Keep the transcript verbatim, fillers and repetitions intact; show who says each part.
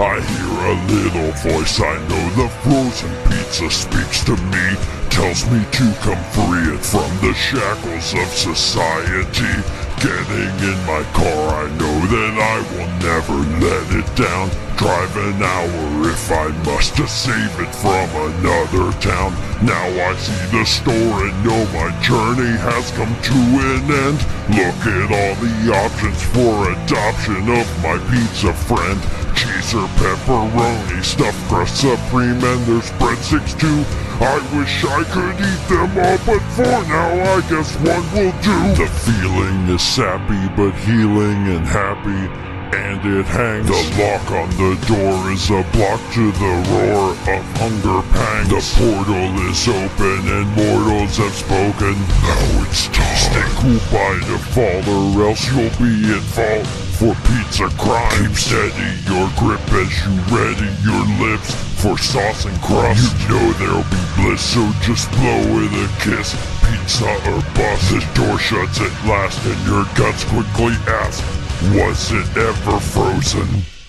Speaker 1: I hear a little voice, I know the frozen pizza speaks to me, tells me to come free it from the shackles of society. Getting in my car, I know that I will never let it down. Drive an hour if I must to save it from another town. Now I see the store and know my journey has come to an end. Look at all the options for adoption of my pizza friend. Cheese or pepperoni, stuffed crust supreme, and there's breadsticks too. I wish I could eat them all, but for now I guess one will do. The feeling is sappy but healing and happy, and it hangs. The lock on the door is a block to the roar of hunger pangs. The portal is open and mortals have spoken. Now it's time. Stay cool by default or else you'll be at fault for pizza crime. Keep steady your grip as you ready your lips for sauce and crust. You know there'll be bliss, so just blow with a kiss. Pizza or bust. The door shuts at last and your guts quickly ask, was it ever frozen?